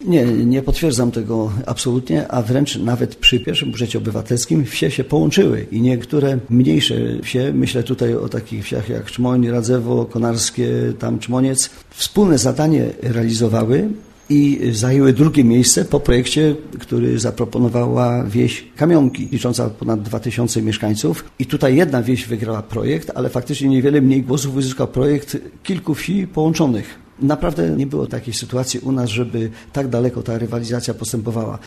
Nie potwierdzam tego absolutnie, a wręcz nawet przy pierwszym budżecie obywatelskim wsie się połączyły i niektóre mniejsze wsie, myślę tutaj o takich wsiach jak Czmoń, Radzewo, Konarskie, tam Czmoniec, wspólne zadanie realizowały i zajęły drugie miejsce po projekcie, który zaproponowała wieś Kamionki, licząca ponad 2000 mieszkańców. I tutaj jedna wieś wygrała projekt, ale faktycznie niewiele mniej głosów uzyskał projekt kilku wsi połączonych. Naprawdę nie było takiej sytuacji u nas, żeby tak daleko ta rywalizacja postępowała.